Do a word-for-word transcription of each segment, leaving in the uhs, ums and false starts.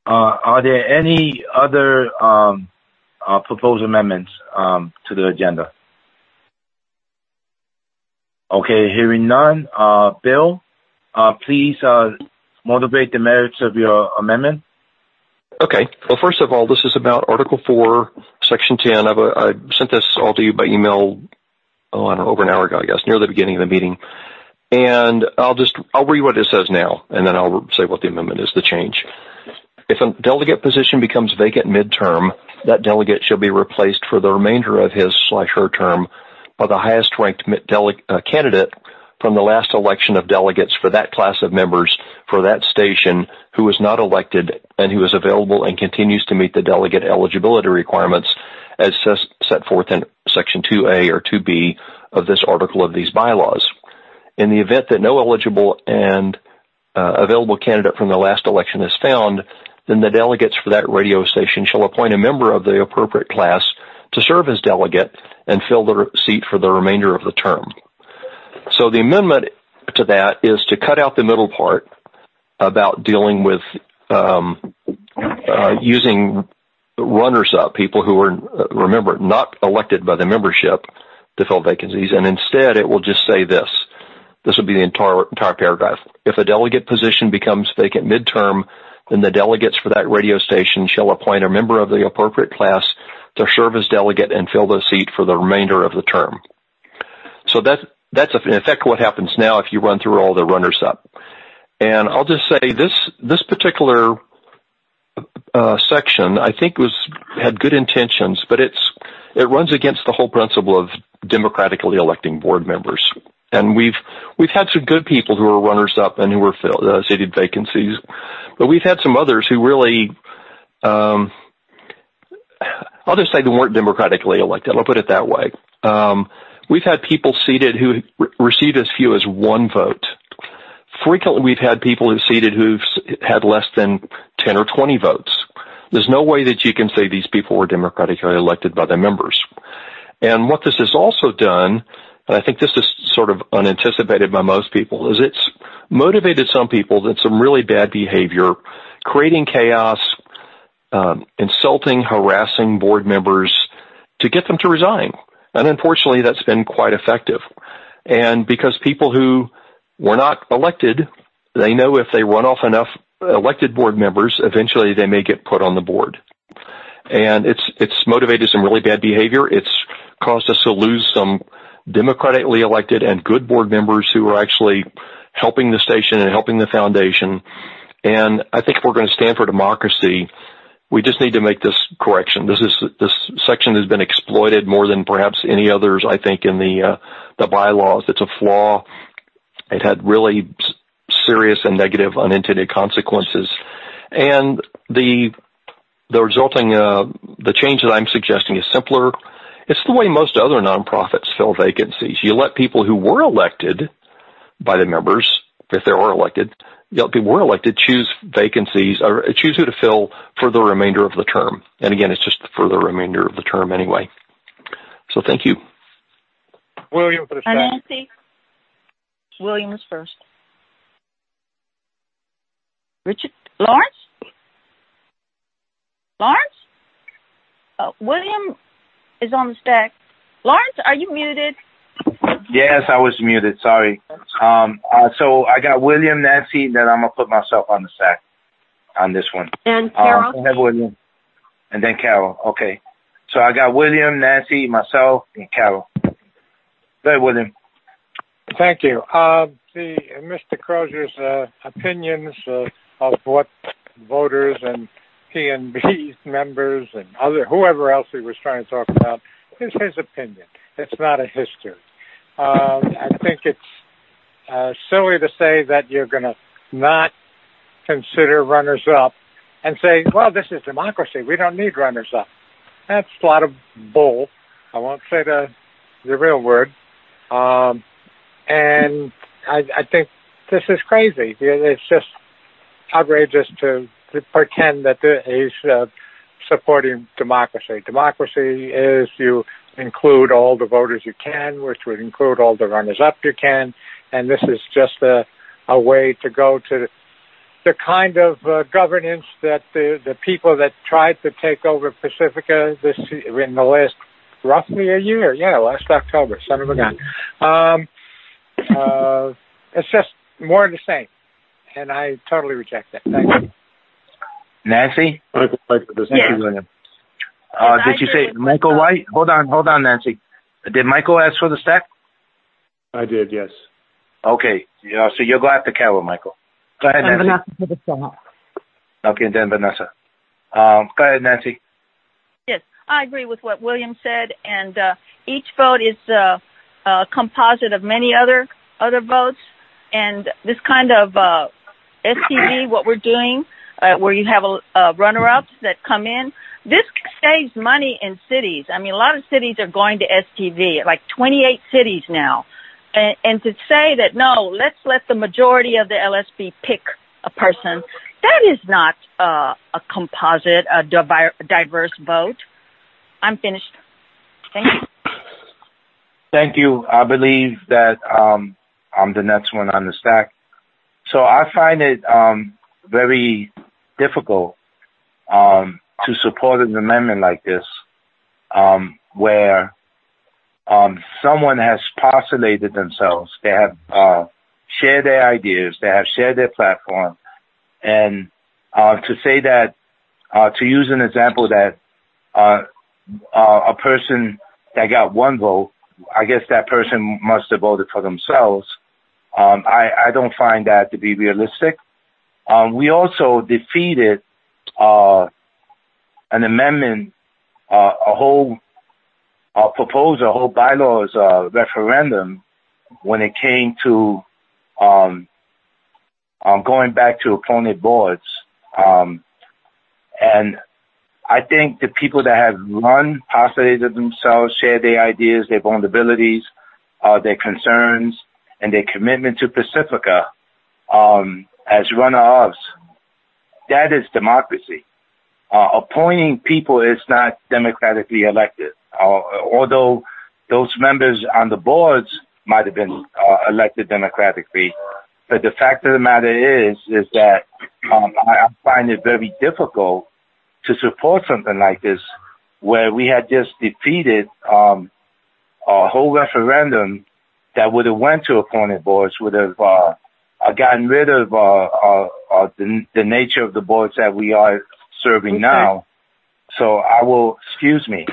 Uh, are there any other um, uh, proposed amendments um, to the agenda? Okay, hearing none. Uh, Bill, uh, please uh, motivate the merits of your amendment. Okay. Well, first of all, this is about Article four, Section ten. I've, uh, I sent this all to you by email, oh, I don't know, over an hour ago, I guess, near the beginning of the meeting. And I'll just, I'll read what it says now, and then I'll say what the amendment is, the change. If a delegate position becomes vacant midterm, that delegate shall be replaced for the remainder of his slash her term by the highest ranked dele- uh, candidate from the last election of delegates for that class of members for that station who was not elected and who is available and continues to meet the delegate eligibility requirements as set forth in Section two A or two B of this article of these bylaws. In the event that no eligible and uh, available candidate from the last election is found, then the delegates for that radio station shall appoint a member of the appropriate class to serve as delegate and fill the seat for the remainder of the term. So the amendment to that is to cut out the middle part about dealing with um, uh, using runners-up, people who are, uh, remember, not elected by the membership to fill vacancies, and instead it will just say this. This will be the entire, entire paragraph. If a delegate position becomes vacant midterm, then the delegates for that radio station shall appoint a member of the appropriate class to serve as delegate and fill the seat for the remainder of the term. So that's, that's in effect what happens now if you run through all the runners-up. And I'll just say this, this particular uh, section, I think was, had good intentions, but it's, it runs against the whole principle of democratically electing board members. And we've, we've had some good people who are runners-up and who were filled, uh, seated vacancies, but we've had some others who really, um, I'll just say they weren't democratically elected. I'll put it that way. Um, we've had people seated who re- received as few as one vote. Frequently, we've had people who seated who've had less than ten or twenty votes. There's no way that you can say these people were democratically elected by the members. And what this has also done, and I think this is sort of unanticipated by most people, is it's motivated some people that some really bad behavior, creating chaos, um, insulting, harassing board members to get them to resign. And unfortunately, that's been quite effective. And because people who were not elected, they know if they run off enough elected board members, eventually they may get put on the board. And it's, it's motivated some really bad behavior. It's caused us to lose some democratically elected and good board members who are actually helping the station and helping the foundation. And I think if we're going to stand for democracy, we just need to make this correction. This is, this section has been exploited more than perhaps any others, I think, in the, uh, the bylaws. It's a flaw. It had really serious and negative unintended consequences. And the, the resulting, uh, the change that I'm suggesting is simpler. It's the way most other nonprofits fill vacancies. You let people who were elected by the members, if they were elected, you let people who were elected choose vacancies or choose who to fill for the remainder of the term. And again, it's just for the remainder of the term anyway. So thank you. William for the second. Nancy. William is first. Richard Lawrence? Lawrence? Uh, William is on the stack. Lawrence, are you muted? Yes, I was muted. Sorry. Um, uh, so I got William, Nancy, then I'm going to put myself on the stack on this one. And Carol. Um, I have William. And then Carol. Okay. So I got William, Nancy, myself, and Carol. Go ahead, William. Thank you. Uh, the Mister Crozier's uh, opinions uh, of what voters and P N B members and other whoever else he was trying to talk about is his opinion. It's not a history. Uh, I think it's uh, silly to say that you're going to not consider runners-up and say, well, this is democracy. We don't need runners-up. That's a lot of bull. I won't say the, the real word. Um, and I, I think this is crazy. It's just outrageous to, to pretend that he's uh, supporting democracy. Democracy is you include all the voters you can, which would include all the runners-up you can, and this is just a, a way to go to the kind of uh, governance that the, the people that tried to take over Pacifica this in the last roughly a year, yeah, last October, son of a gun. Um, uh, it's just more of the same, and I totally reject that. Thank you. Nancy? Michael White for this. Thank you, William. Uh, did you say Michael White? Hold on, hold on, Nancy. Did Michael ask for the stack? I did, yes. Okay, yeah, so you'll go after Carol, Michael. Go ahead, And Nancy. Vanessa for the stack. Okay, then Vanessa. Um, go ahead, Nancy. Yes, I agree with what William said, and uh, each vote is uh, a composite of many other other votes, and this kind of uh, S T V, what we're doing, uh, where you have a, a runner-ups that come in, this saves money in cities. I mean, a lot of cities are going to S T V, like twenty-eight cities now. And, and to say that, no, let's let the majority of the L S B pick a person, that is not uh, a composite, a divi- diverse vote. I'm finished. Thank you. Thank you. I believe that um, I'm the next one on the stack. So I find it um, very difficult um, to support an amendment like this, um, where um, someone has postulated themselves. They have uh, shared their ideas. They have shared their platform. And uh, to say that, uh, to use an example that uh, uh, a person that got one vote, I guess that person must have voted for themselves. Um, I, I don't find that to be realistic. Um, we also defeated uh, an amendment, uh, a whole uh, proposal, a whole bylaws uh, referendum when it came to um, um, going back to appointed boards. Um, and I think the people that have run, postulated themselves, shared their ideas, their vulnerabilities, uh, their concerns, and their commitment to Pacifica um, as runner-ups, that is democracy. Uh, appointing people is not democratically elected, uh, although those members on the boards might have been uh, elected democratically. But the fact of the matter is, is that um, I, I find it very difficult to support something like this, where we had just defeated um, a whole referendum that would have went to appointed boards, would have uh, uh, gotten rid of uh, uh, uh, the, the nature of the boards that we are serving okay. now. So I will, excuse me.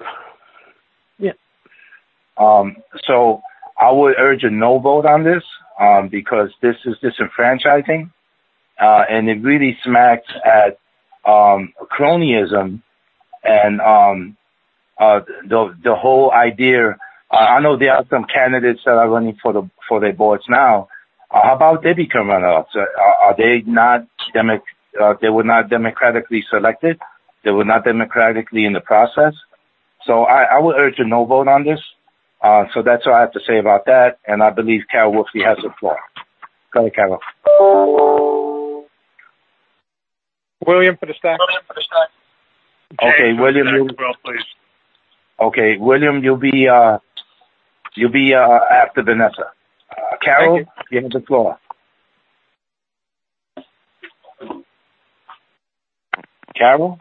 Yeah. Um, so I would urge a no vote on this um, because this is disenfranchising, uh, and it really smacks at um, cronyism and um, uh, the the whole idea. Uh, I know there are some candidates that are running for the for their boards now. Uh, how about they become runners? Uh, are they not demo- uh, they were not democratically selected? They were not democratically in the process. So I, I would urge a no vote on this. Uh, so that's all I have to say about that. And I believe Carol Wolfie has the floor. Go ahead, Carol. William for the stack. William for the stack. Okay, James, William. You, well, please. Okay, William, you'll be uh, you'll be uh, after Vanessa. Uh, Carol, you. you have the floor. Carol.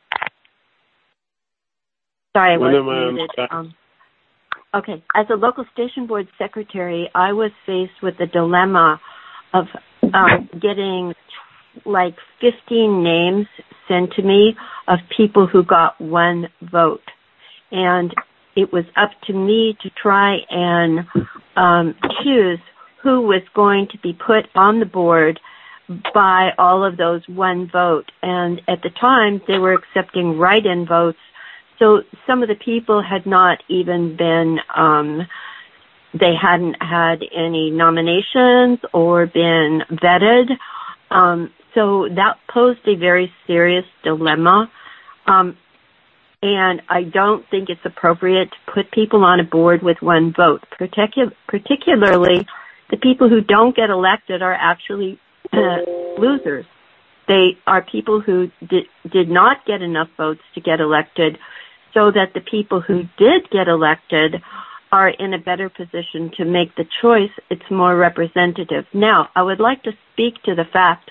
Sorry, I was William, muted. Um, okay, as a local station board secretary, I was faced with the dilemma of um, getting like fifteen names sent to me of people who got one vote. And it was up to me to try and um, choose who was going to be put on the board by all of those one vote. And at the time, they were accepting write-in votes. So some of the people had not even been, um, they hadn't had any nominations or been vetted. Um, so that posed a very serious dilemma. Um, and I don't think it's appropriate to put people on a board with one vote. Particu- particularly, the people who don't get elected are actually uh, losers. They are people who did, did not get enough votes to get elected, so that the people who did get elected are in a better position to make the choice. It's more representative. Now, I would like to speak to the fact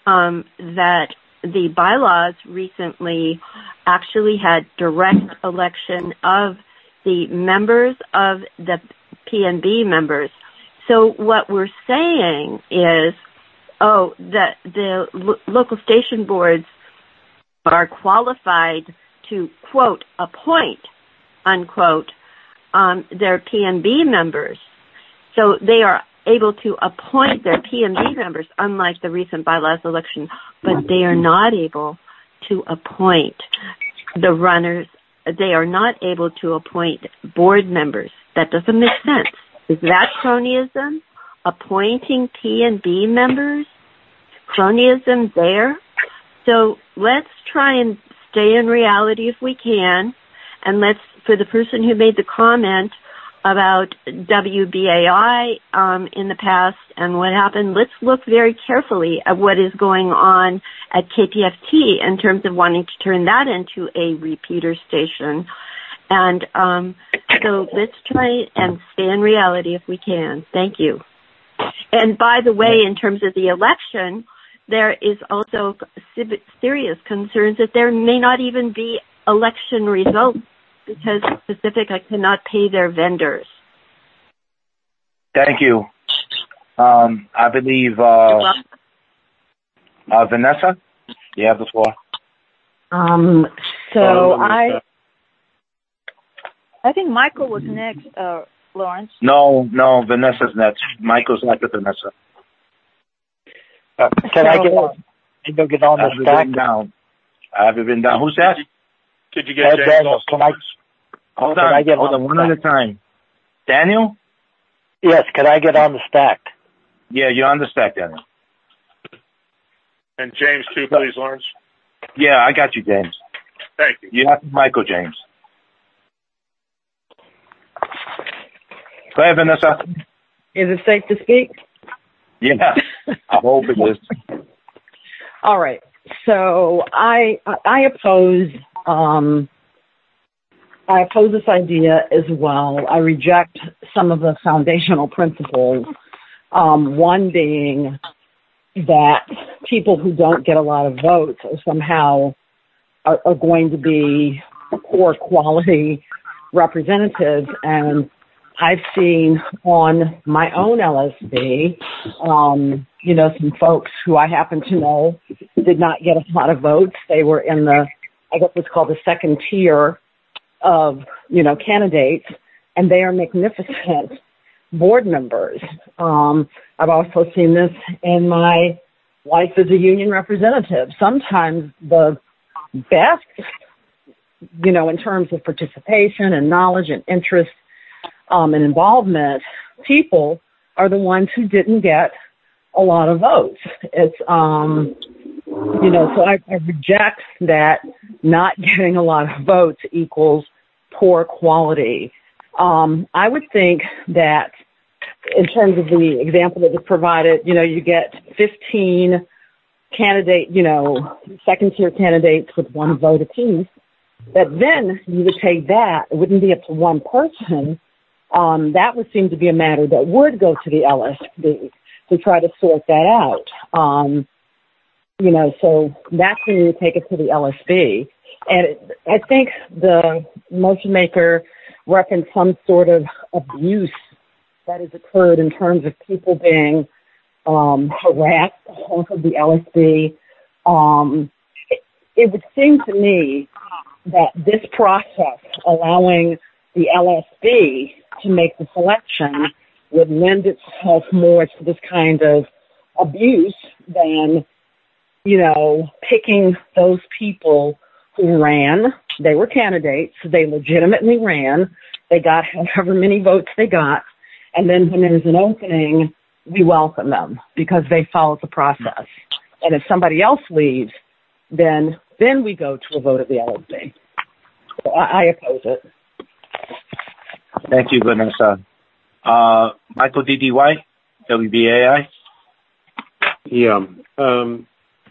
um, that the bylaws recently actually had direct election of the members of the P N B members. So what we're saying is, oh, that the lo- local station boards are qualified to, quote, appoint, unquote, um, their P N B members. So they are able to appoint their P N B members, unlike the recent bylaws election, but they are not able to appoint the runners. They are not able to appoint board members. That doesn't make sense. Is that cronyism? Appointing P N B members? Cronyism there? So let's try and stay in reality if we can. And let's, for the person who made the comment about W B A I um, in the past and what happened, let's look very carefully at what is going on at K P F T in terms of wanting to turn that into a repeater station. And um, so let's try and stay in reality if we can. Thank you. And by the way, in terms of the election, there is also serious concerns that there may not even be election results because Pacifica cannot pay their vendors. Thank you. Um, I believe uh, uh, Vanessa, you have the floor. Um, so I, I think Michael was next, uh, Lawrence. No, no, Vanessa's next. Michael's after Vanessa. Uh, can so, I get on? Can you get on the stack? Down. I have it written down. Who's that? Could you get Ed James Daniel, also? Can I, hold can on, I get hold on, on, one at a time. Daniel? Yes, can I get on the stack? Yeah, you're on the stack, Daniel. And James too, please, Lawrence. Yeah, I got you, James. Thank you. You have Michael, James. Go ahead, Vanessa. Is it safe to speak? Yeah, I hope it is. All right. So I I oppose um, I oppose this idea as well. I reject some of the foundational principles. Um, one being that people who don't get a lot of votes are somehow are, are going to be poor quality representatives. And I've seen on my own L S B, um, you know, some folks who I happen to know did not get a lot of votes. They were in the, I guess what's called the second tier of, you know, candidates, and they are magnificent board members. Um, I've also seen this in my life as a union representative. Sometimes the best, you know, in terms of participation and knowledge and interest um, and involvement, people are the ones who didn't get a lot of votes. It's, um, you know, so I, I reject that not getting a lot of votes equals poor quality. Um, I would think that in terms of the example that was provided, you know, you get fifteen candidate, you know, second tier candidates with one vote apiece, that then you would take that, it wouldn't be up to one person. Um, that would seem to be a matter that would go to the L S B to try to sort that out. Um, you know, so that's when you would take it to the L S B. And it, I think the motion maker referenced some sort of abuse that has occurred in terms of people being um, harassed off of the L S B. Um, it, it would seem to me that this process, allowing the L S B to make the selection, would lend itself more to this kind of abuse than, you know, picking those people who ran. They were candidates. They legitimately ran. They got however many votes they got. And then when there's an opening, we welcome them because they followed the process. And if somebody else leaves, then then we go to a vote of the L S B. So I, I oppose it. Thank you, Vanessa. Uh, Michael D D Y, W B A I. Yeah. Um,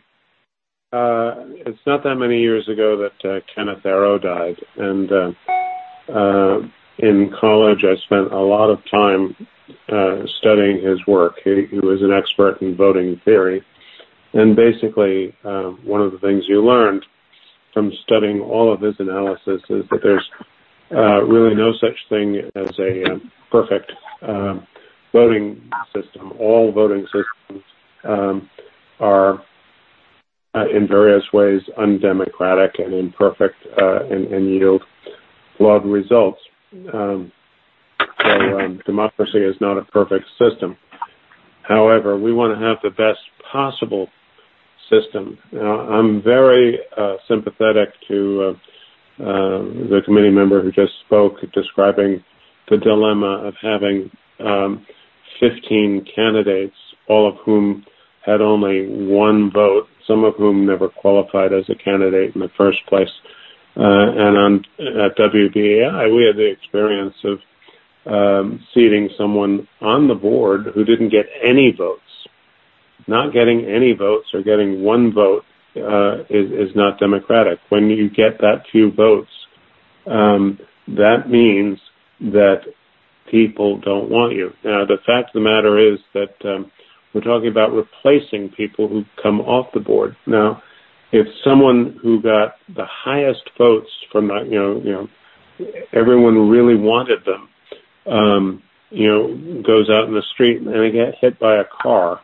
uh, it's not that many years ago that uh, Kenneth Arrow died. And uh, uh, in college, I spent a lot of time uh, studying his work. He, he was an expert in voting theory. And basically, uh, one of the things you learned from studying all of his analysis is that there's uh, really no such thing as a uh, perfect uh, voting system. All voting systems um, are uh, in various ways undemocratic and imperfect uh, and, and yield flawed results. Um, so um, democracy is not a perfect system. However, we want to have the best possible system. Now, I'm very uh, sympathetic to uh, uh, the committee member who just spoke, describing the dilemma of having um, fifteen candidates, all of whom had only one vote, some of whom never qualified as a candidate in the first place. Uh, and on at W B A I, we had the experience of um, seating someone on the board who didn't get any votes. Not getting any votes or getting one vote uh, is, is not democratic. When you get that few votes, um, that means that people don't want you. Now, the fact of the matter is that um, we're talking about replacing people who come off the board. Now, if someone who got the highest votes from the, you know, you know, everyone really wanted them, um, you know, goes out in the street and they get hit by a car,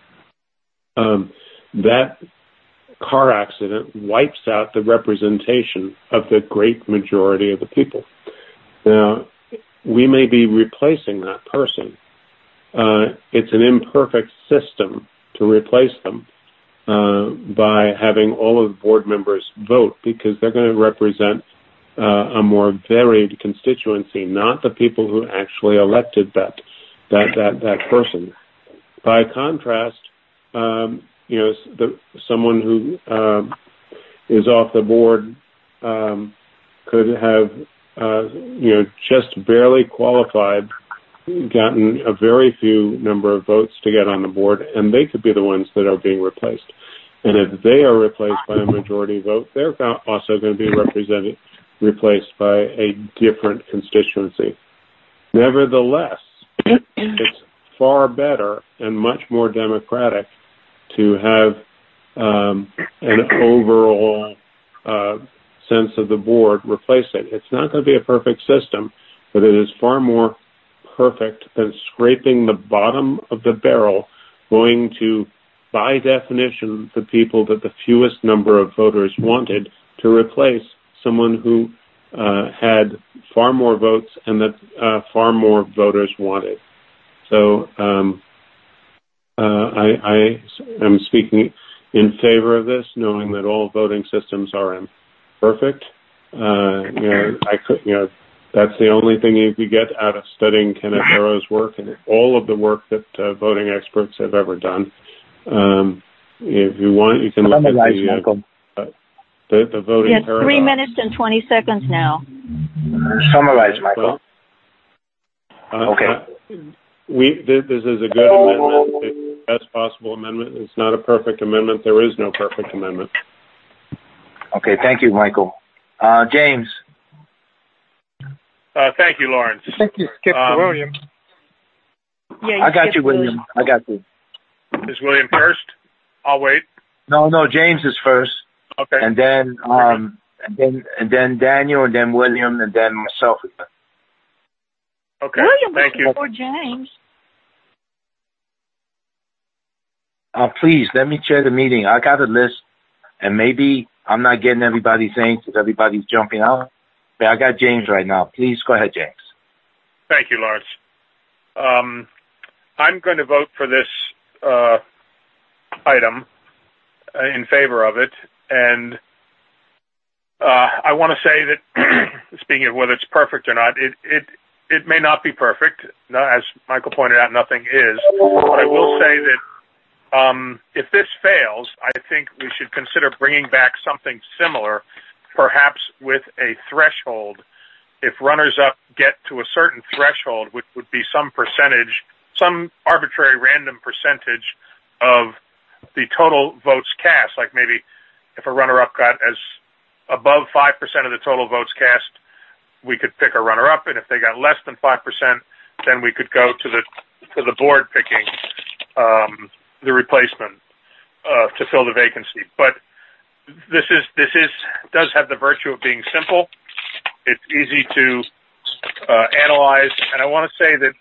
um, that car accident wipes out the representation of the great majority of the people. Now, we may be replacing that person. Uh, it's an imperfect system to replace them uh, by having all of the board members vote, because they're going to represent uh, a more varied constituency, not the people who actually elected that that that, that person. By contrast, um, you know, the, someone who uh, is off the board um, could have, uh, you know, just barely qualified, gotten a very few number of votes to get on the board, and they could be the ones that are being replaced. And if they are replaced by a majority vote, they're also going to be represented, replaced by a different constituency. Nevertheless, it's far better and much more democratic to have um, an overall uh, sense of the board replace it. It's not going to be a perfect system, but it is far more perfect than scraping the bottom of the barrel, going to, by definition, the people that the fewest number of voters wanted, to replace someone who uh, had far more votes and that uh, far more voters wanted. So um, uh, I, I am speaking in favor of this, knowing that all voting systems are imperfect. Uh, you know, I could, you know, that's the only thing you could get out of studying Kenneth Arrow's work and all of the work that uh, voting experts have ever done. Um, if you want, you can look at the, uh, uh, the, the voting yes, paradox. Three minutes and twenty seconds now. Summarize, Michael. Well, uh, okay. Uh, we this, this is a good amendment. It's the best possible amendment. It's not a perfect amendment. There is no perfect amendment. Okay, thank you, Michael. Uh, James. Uh, thank you, Lawrence. I think you skipped um, William. Yeah, you I got you, William. William. I got you. Is William first? I'll wait. No, no, James is first. Okay. And then, um, and then, and then Daniel, and then William, and then myself. Okay. William Thank you. before James. Uh, please let me chair the meeting. I got a list, and maybe I'm not getting everybody's names because everybody's jumping out. But I got James right now. Please go ahead, James. Thank you, Lawrence. Um, I'm going to vote for this uh, item uh, in favor of it, and uh, I want to say that, speaking of whether it's perfect or not, it it it may not be perfect. As Michael pointed out, nothing is. But I will say that um, if this fails, I think we should consider bringing back something similar, perhaps with a threshold. If runners-up get to a certain threshold, which would be some percentage, some arbitrary random percentage of the total votes cast, like maybe if a runner-up got as above five percent of the total votes cast, we could pick a runner-up, and if they got less than five percent, then we could go to the to the board picking um, the replacement. uh, to fill the vacancy. But this is this is does have the virtue of being simple. It's easy to uh, analyze, and I want to say that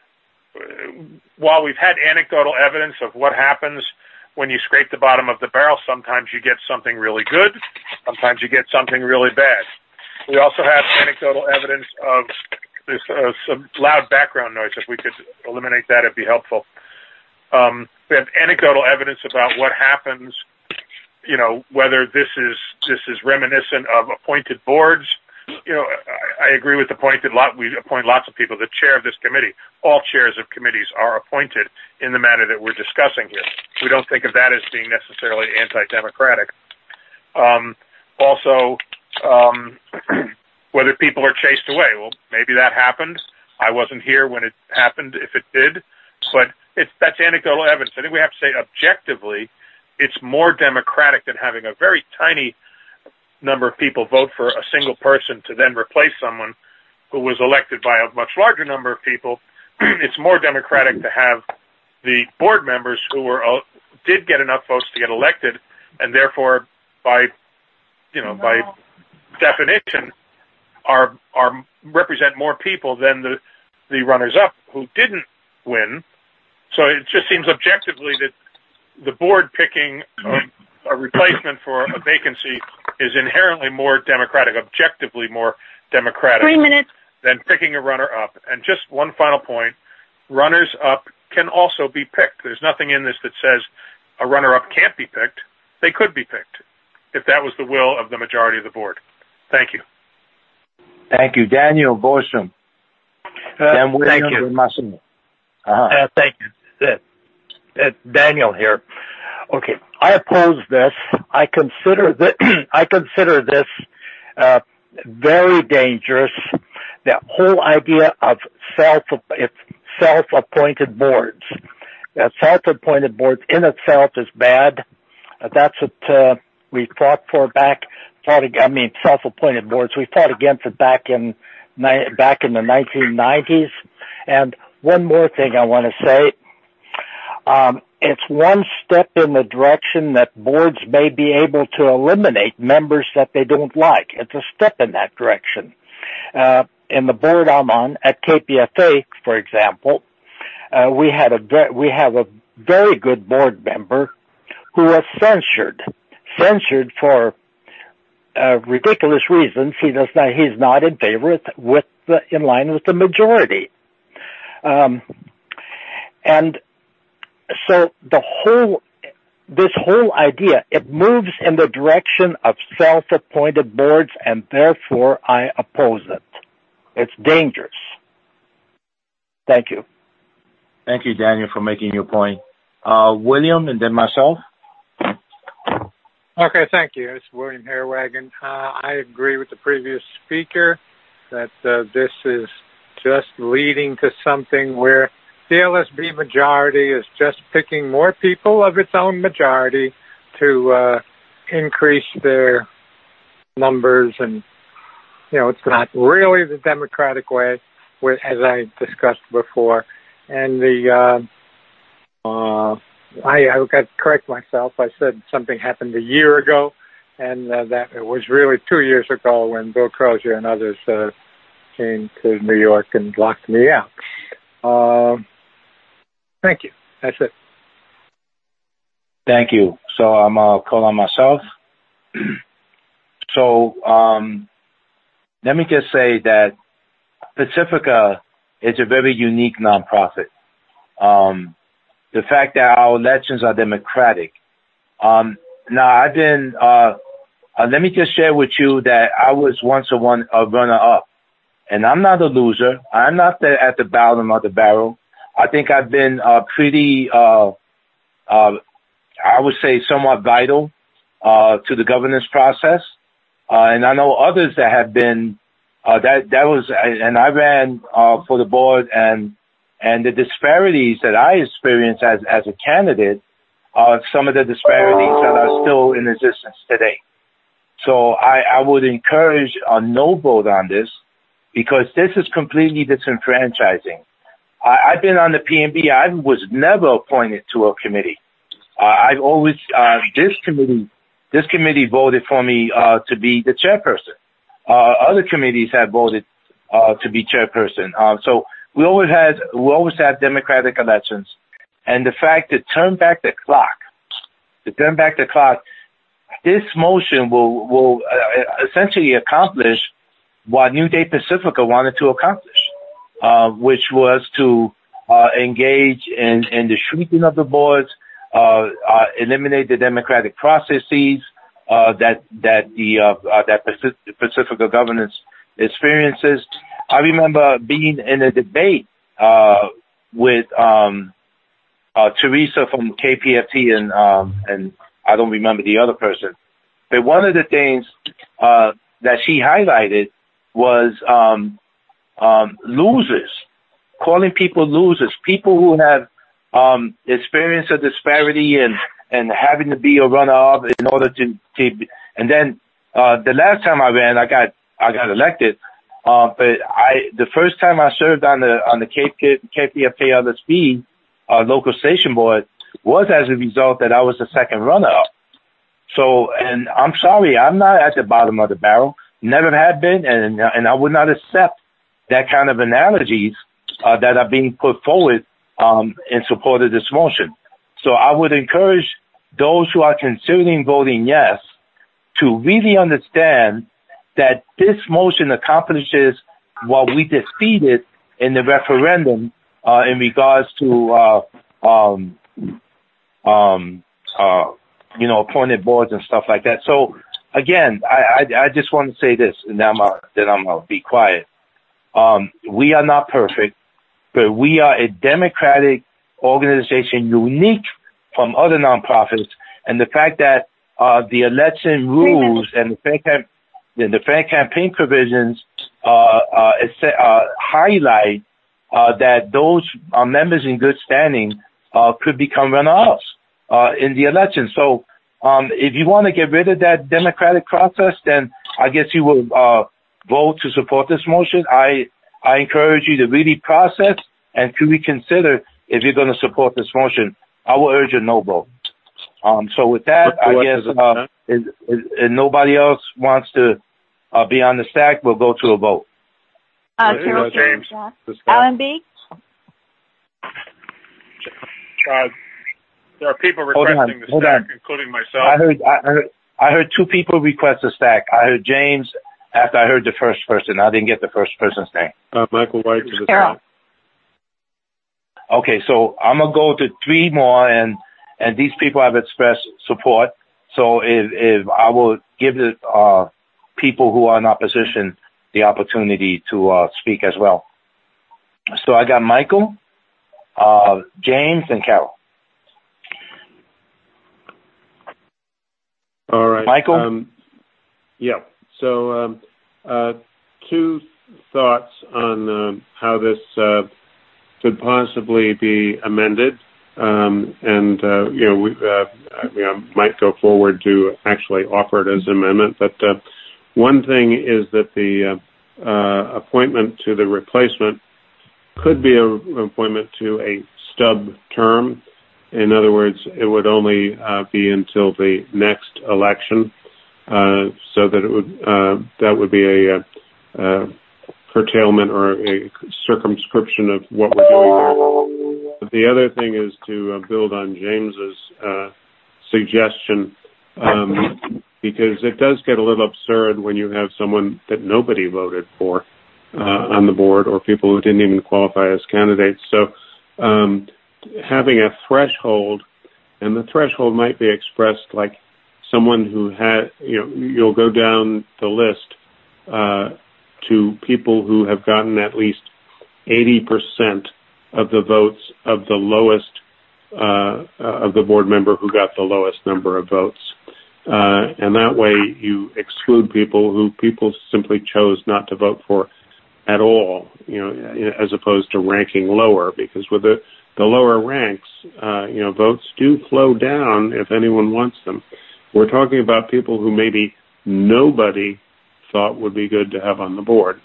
uh, while we've had anecdotal evidence of what happens when you scrape the bottom of the barrel, sometimes you get something really good, sometimes you get something really bad. We also have anecdotal evidence of this, uh, some loud background noise. If we could eliminate that, it'd be helpful. Um, we have anecdotal evidence about what happens, you know, whether this is this is reminiscent of appointed boards. You know, I, I agree with the point that lot, we appoint lots of people. The chair of this committee, all chairs of committees are appointed in the manner that we're discussing here. We don't think of that as being necessarily anti-democratic. Um, also, um, whether people are chased away. Well, maybe that happened. I wasn't here when it happened, if it did. But it's, that's anecdotal evidence. I think we have to say objectively, it's more democratic than having a very tiny number of people vote for a single person to then replace someone who was elected by a much larger number of people. It's more democratic to have the board members who were uh, did get enough votes to get elected, and therefore, by you know, by definition, are are represent more people than the the runners-up who didn't win. So it just seems objectively that the board picking a, a replacement for a vacancy is inherently more democratic, objectively more democratic Three minutes. than picking a runner-up. And just one final point, runners-up can also be picked. There's nothing in this that says a runner-up can't be picked. They could be picked if that was the will of the majority of the board. Thank you. Thank you. Daniel Borstrom. Uh, thank you. Uh-huh. Uh, thank you. Uh, uh, Daniel here. Okay, I oppose this. I consider that I consider this uh, very dangerous. The whole idea of self it's self-appointed boards. Uh, self-appointed boards in itself is bad. Uh, that's what uh, we fought for back. Fought, I mean, self-appointed boards. We fought against it back in back in the nineteen nineties. And one more thing I want to say. Um, it's one step in the direction that boards may be able to eliminate members that they don't like. It's a step in that direction. Uh, in the board I'm on at K P F A, for example, uh, we had a ve- we have a very good board member who was censured, censured for uh, ridiculous reasons. He does not. He's not in favor with, with the, in line with the majority, um, and. So the whole, this whole idea, it moves in the direction of self-appointed boards, and therefore I oppose it. It's dangerous. Thank you. Thank you, Daniel, for making your point. Uh, William, and then myself. Okay, thank you. It's William Hairwagon. Uh, I agree with the previous speaker that uh, this is just leading to something where the L S B majority is just picking more people of its own majority to uh, increase their numbers, and you know it's not really the democratic way, as I discussed before. And the uh, uh, I, I got to correct myself. I said something happened a year ago, and uh, that it was really two years ago when Bill Crozier and others uh, came to New York and locked me out. Uh, Thank you. That's it. Thank you. So I'm uh, calling on myself. So um, let me just say that Pacifica is a very unique nonprofit. Um, the fact that our elections are democratic. Um, now I've been. Uh, uh, let me just share with you that I was once a one a runner-up, and I'm not a loser. I'm not the, at the bottom of the barrel. I think I've been uh, pretty, uh, uh, I would say, somewhat vital uh, to the governance process, uh, and I know others that have been. Uh, that that was, and I ran uh, for the board, and and the disparities that I experienced as as a candidate are some of the disparities that are still in existence today. So I, I would encourage a no vote on this because this is completely disenfranchising. I, I've been on the P N B. I was never appointed to a committee. Uh, I've always, uh, this committee, this committee voted for me, uh, to be the chairperson. Uh, other committees have voted, uh, to be chairperson. Uh, so we always had, we always had democratic elections. And the fact to turn back the clock, to turn back the clock, this motion will, will uh, essentially accomplish what New Day Pacifica wanted to accomplish, uh, which was to, uh, engage in, in the shrinking of the boards, uh, uh, eliminate the democratic processes, uh, that, that the, uh, uh that Pacifica governance experiences. I remember being in a debate, uh, with, um, uh, Teresa from K P F T and, um, and I don't remember the other person. But one of the things, uh, that she highlighted was, um, um, losers, calling people losers, people who have, um, experienced a disparity and, and having to be a runner-up in order to, to, and then, uh, the last time I ran, I got, I got elected. Uh, but I, the first time I served on the, on the K P F K L S B, uh, local station board was as a result that I was the second runner-up. So, and I'm sorry, I'm not at the bottom of the barrel, never have been, and, and I would not accept that kind of analogies, uh, that are being put forward, um, in support of this motion. So I would encourage those who are considering voting yes to really understand that this motion accomplishes what we defeated in the referendum, uh, in regards to, uh, um, um, uh, you know, appointed boards and stuff like that. So again, I, I, I just want to say this, and then I'm, uh, then I'm gonna be quiet. Um, we are not perfect, but we are a democratic organization unique from other nonprofits. And the fact that, uh, the election rules and the fair, camp- the fair campaign provisions, uh, uh, uh, highlight, uh, that those uh, members in good standing, uh, could become runners-ups, uh, in the election. So, um, if you want to get rid of that democratic process, then I guess you will, uh, vote to support this motion. I, I encourage you to really process and to reconsider if you're going to support this motion. I will urge a no vote. Um, so with that, I guess, uh, if, if, if nobody else wants to, uh, be on the stack, we'll go to a vote. Uh, Carol James. Alan B. Uh, there are people requesting the stack, including myself. I heard, I heard, I heard two people request a stack. I heard James after I heard the first person. I didn't get the first person's name. Uh, Michael White to the Carol. stack. Okay, so I'm gonna go to three more, and and these people have expressed support. So if if I will give the uh, people who are in opposition the opportunity to uh, speak as well. So I got Michael, uh, James, and Carol. All right, Michael. Um, yeah. So um, uh, two thoughts on uh, how this uh, could possibly be amended, um, and uh, you know we uh, you know, might go forward to actually offer it as an amendment. But uh, one thing is that the uh, uh, appointment to the replacement could be an appointment to a stub term. In other words, it would only uh, be until the next election, uh, so that it would uh, that would be a, a, a curtailment or a circumscription of what we're doing there. But the other thing is to uh, build on James's uh, suggestion, um, because it does get a little absurd when you have someone that nobody voted for uh, on the board, or people who didn't even qualify as candidates. So um, having a threshold, and the threshold might be expressed like someone who had, you know, you'll go down the list uh, to people who have gotten at least eighty percent of the votes of the lowest, uh, of the board member who got the lowest number of votes. Uh, and that way you exclude people who people simply chose not to vote for at all, you know, as opposed to ranking lower, because with the, the lower ranks, uh, you know, votes do flow down if anyone wants them. We're talking about people who maybe nobody thought would be good to have on the board.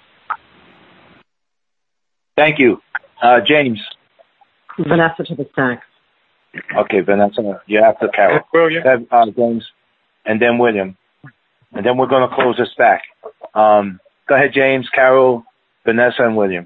Thank you. Uh, James. Vanessa to the stack. Okay, Vanessa, you're after Carol. William. Uh, James, and then William. And then we're going to close this back. Um, go ahead, James, Carol, Vanessa, and William.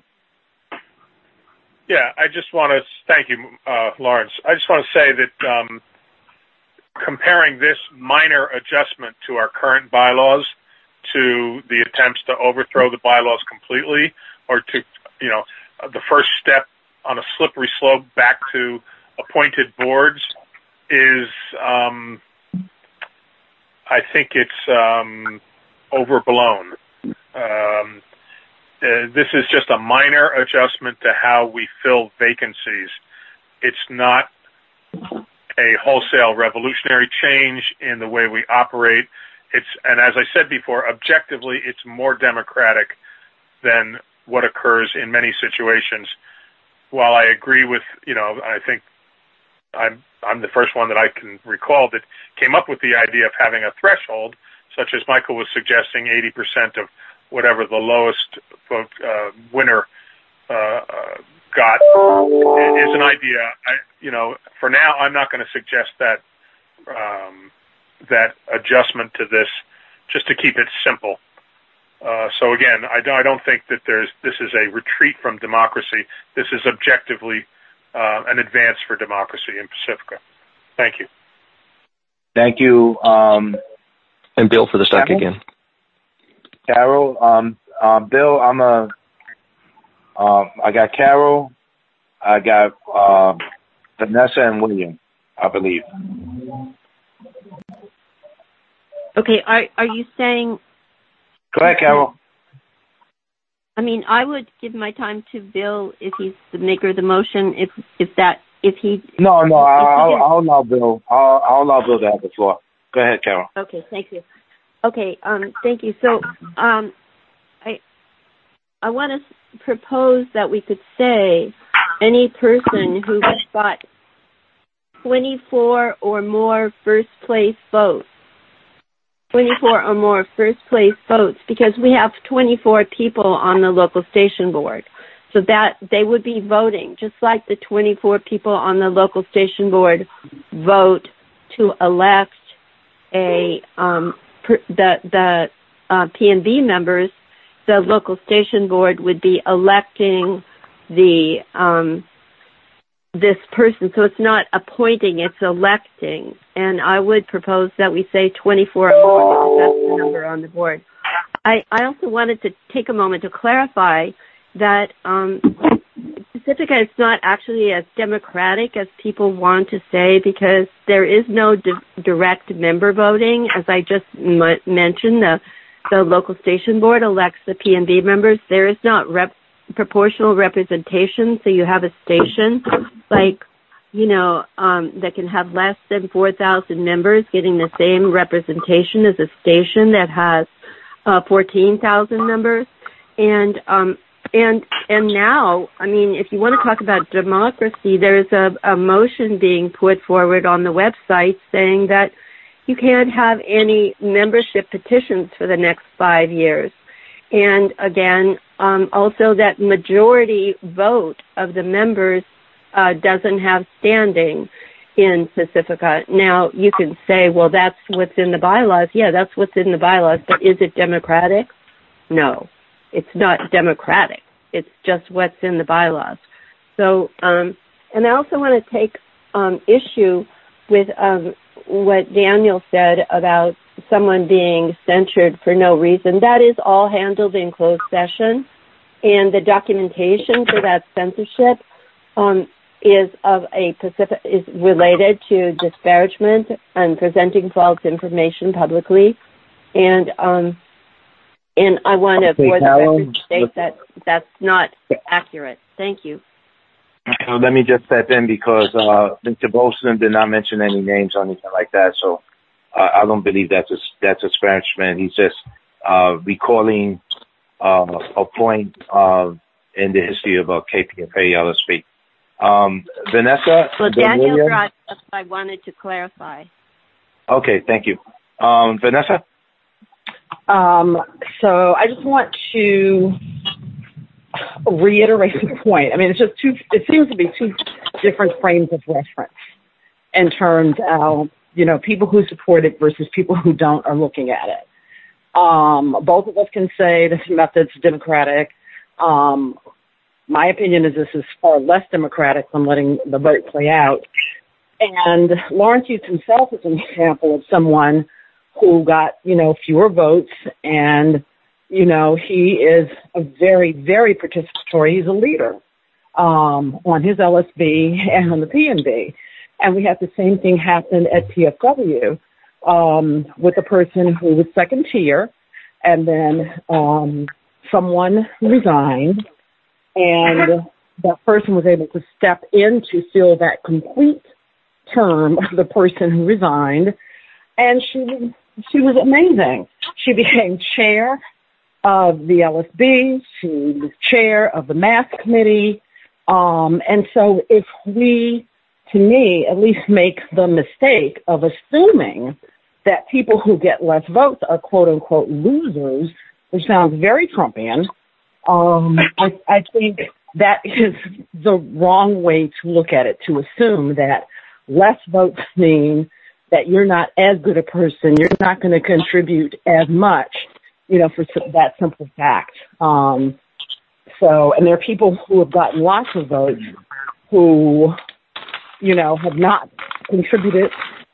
Yeah, I just want to thank you, uh, Lawrence. I just want to say that um, comparing this minor adjustment to our current bylaws to the attempts to overthrow the bylaws completely, or to, you know, the first step on a slippery slope back to appointed boards is, um, I think it's um, overblown. Um, uh, this is just a minor adjustment to how we fill vacancies. It's not a wholesale revolutionary change in the way we operate. It's, and as I said before, objectively, it's more democratic than what occurs in many situations. While I agree with, you know, I think I'm, I'm the first one that I can recall that came up with the idea of having a threshold, such as Michael was suggesting, eighty percent of whatever the lowest vote uh, winner uh, uh, got is an idea. I, you know, for now, I'm not going to suggest that um, that adjustment to this, just to keep it simple. Uh, so again, I don't, I don't think that there's this is a retreat from democracy. This is objectively uh, an advance for democracy in Pacifica. Thank you. Thank you. Um, and Bill for the stack Carol? again. Carol, um, uh, Bill, I'm a. Um, I got Carol, I got uh, Vanessa and William, I believe. Okay, are are you saying? Go ahead, Carol. I mean, I would give my time to Bill if he's the maker of the motion. If if that if he. No, no, I'll, I'll, I'll allow Bill. I'll, I'll allow Bill to have the floor. Go ahead, Carol. Okay, thank you. Okay, um, thank you. So, um, I I want to propose that we could say any person who got twenty-four or more first place votes. twenty-four or more first place votes, because we have twenty-four people on the local station board. So that they would be voting, just like the twenty-four people on the local station board vote to elect a, um, per, the, the, uh, P and B members. The local station board would be electing the, um, this person. So it's not appointing, it's electing. And I would propose that we say twenty-four or more, because that's the number on the board. I, I also wanted to take a moment to clarify that um, Pacifica is not actually as democratic as people want to say, because there is no di- direct member voting. As I just m- mentioned, the, the local station board elects the P and B members. There is not rep- proportional representation, so you have a station like, you know, um, that can have less than four thousand members getting the same representation as a station that has uh, fourteen thousand members. And, um, and, and now, I mean, if you want to talk about democracy, there's a, a motion being put forward on the website saying that you can't have any membership petitions for the next five years. And again, um, also that majority vote of the members uh, doesn't have standing in Pacifica. Now, you can say, well, that's what's in the bylaws. Yeah, that's what's in the bylaws, but is it democratic? No, it's not democratic. It's just what's in the bylaws. So, um, and I also want to take um, issue with um, what Daniel said about someone being censured for no reason. That is all handled in closed session, and the documentation for that censorship um, is of a Pacific, is related to disparagement and presenting false information publicly, and um, and I want to, for the record, state that that's not accurate. Thank you. So let me just step in because uh, Mister Bolson did not mention any names or anything like that, so uh, I don't believe that's a, that's a disparagement. He's just uh, recalling uh, a point uh, in the history of uh, K P F A L S P. Um, Vanessa? Well, Daniel brought up, I wanted to clarify. Okay, thank you. Um, Vanessa? Um, so I just want to reiterate the point. I mean, it's just two, it seems to be two different frames of reference. in terms of, you know, people who support it versus people who don't are looking at it. Um, both of us can say this method's democratic. Um, my opinion is this is far less democratic than letting the vote play out. And Lawrence used himself as an example of someone who got, you know, fewer votes, and, you know, he is a very, very participatory. He's a leader um, on his L S B and on the P N B. And we had the same thing happen at P F W um, with a person who was second tier, and then um, someone resigned, and that person was able to step in to fill that complete term of the person who resigned, and she was, she was amazing. She became chair of the L S B. She was chair of the math committee. Um, and so if we, to me, at least make the mistake of assuming that people who get less votes are quote-unquote losers, which sounds very Trumpian, um, I, I think that is the wrong way to look at it, to assume that less votes mean that you're not as good a person, you're not going to contribute as much, you know, for that simple fact. Um, so, and there are people who have gotten lots of votes who, you know, have not contributed,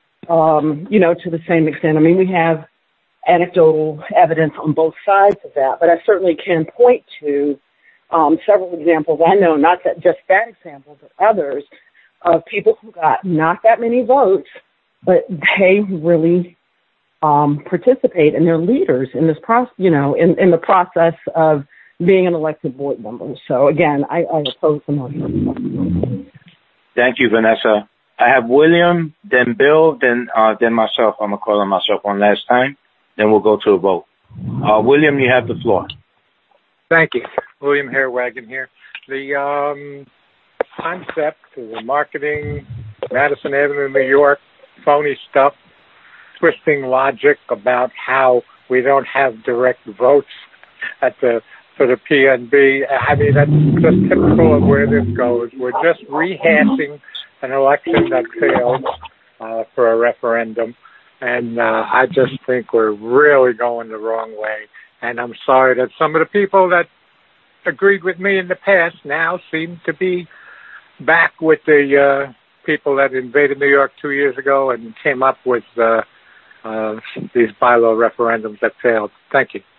um, you know, to the same extent. I mean, we have anecdotal evidence on both sides of that, but I certainly can point to um, several examples. I know not that just that example, but others of people who got not that many votes, but they really um, participate, and they're leaders in this process, you know, in, in the process of being an elected board member. So again, I, I oppose the motion. Thank you, Vanessa. I have William, then Bill, then uh, then myself. I'm gonna call on myself one last time. Then we'll go to a vote. Uh, William, you have the floor. Thank you. William Hairwagon here. The um, concept of the marketing, Madison Avenue, New York, phony stuff, twisting logic about how we don't have direct votes at the for the P N B. I mean, that's just typical of where this goes. We're just rehashing an election that failed uh, for a referendum. And uh, I just think we're really going the wrong way. And I'm sorry that some of the people that agreed with me in the past now seem to be back with the uh, people that invaded New York two years ago and came up with uh, uh, these bylaw referendums that failed. Thank you.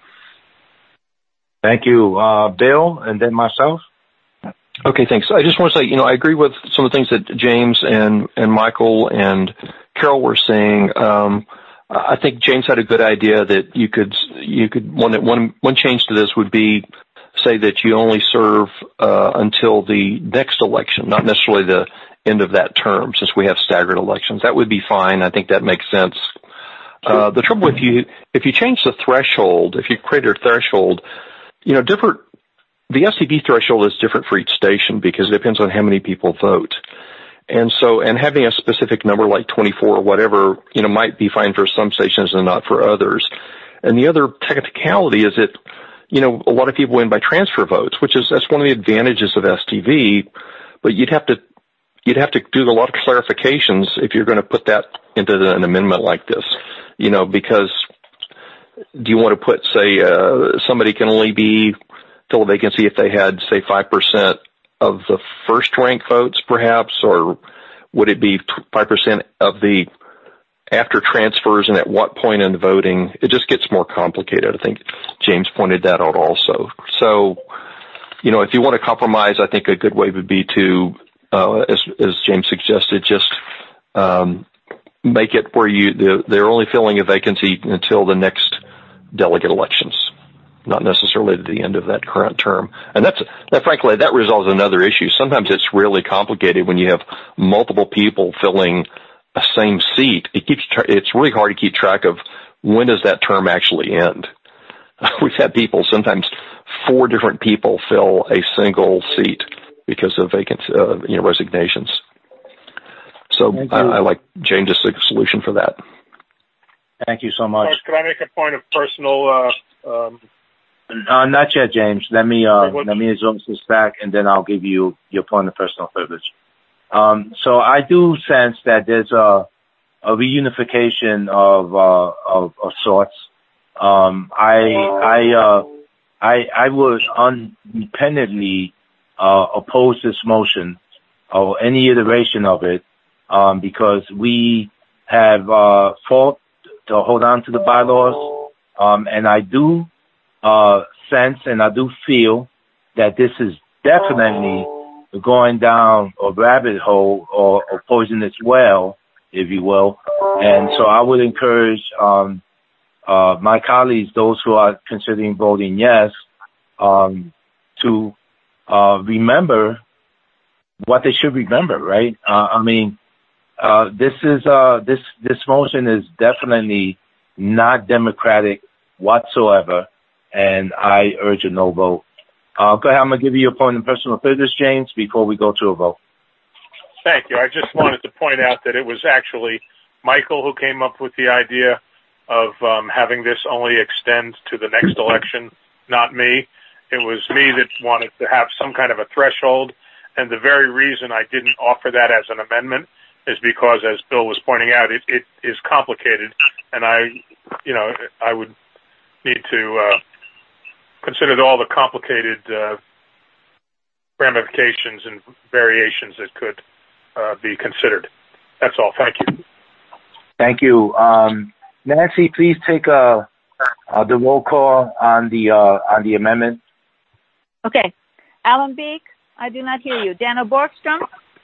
Thank you, uh, Bill, and then myself. Okay, thanks. I just want to say, you know, I agree with some of the things that James and, and Michael and Carol were saying. Um, I think James had a good idea that you could, you could, one, one, one change to this would be say that you only serve, uh, until the next election, not necessarily the end of that term, since we have staggered elections. That would be fine. I think that makes sense. Uh, the trouble if you, if you change the threshold, if you create a threshold, you know, different, the S T B threshold is different for each station because it depends on how many people vote. And so, and having a specific number like twenty-four or whatever, you know, might be fine for some stations and not for others. And the other technicality is that, you know, a lot of people win by transfer votes, which is, that's one of the advantages of S T V, but you'd have to, you'd have to do a lot of clarifications if you're going to put that into an amendment like this, you know, because do you want to put, say, uh, somebody can only be, fill a vacancy if they had, say, five percent of the first rank votes, perhaps, or would it be five percent of the after transfers, and at what point in the voting? It just gets more complicated. I think James pointed that out also. So, you know, if you want to compromise, I think a good way would be to, uh, as, as James suggested, just um, make it where you they're only filling a vacancy until the next delegate elections, not necessarily at the end of that current term. And that's, that frankly, that resolves another issue. Sometimes it's really complicated when you have multiple people filling a same seat. It keeps, it's really hard to keep track of when does that term actually end. We've had people, sometimes four different people fill a single seat because of vacant, uh, you know, resignations. So I, I like James' solution for that. Thank you so much. Could I make a point of personal, uh, um, Uh, not yet, James. Let me uh, let me exhaust this back, and then I'll give you your point of personal privilege. Um, so I do sense that there's a, a reunification of, uh, of, of sorts. Um, I, I, uh, I, I would independently, uh, oppose this motion or any iteration of it, um, because we have, uh, fought to hold on to the bylaws. Um, and I do, uh, sense and I do feel that this is definitely going down a rabbit hole or a poisonous well, if you will. And so I would encourage um, uh, my colleagues, those who are considering voting yes, um, to uh, remember what they should remember, right? Uh, I mean, uh, this is uh, this this motion is definitely not democratic whatsoever, and I urge a no vote. Uh, go ahead. I'm going to give you your point in personal figures, James, before we go to a vote. Thank you. I just wanted to point out that it was actually Michael who came up with the idea of um, having this only extend to the next election, not me. It was me that wanted to have some kind of a threshold, and the very reason I didn't offer that as an amendment is because, as Bill was pointing out, it, it is complicated, and I, you know, I would need to uh, consider all the complicated uh, ramifications and variations that could uh, be considered. That's all. Thank you. Thank you. Um, Nancy, please take uh, uh, the roll call on the uh, on the amendment. Okay. Alan Beek, I do not hear you. Daniel Borgstrom?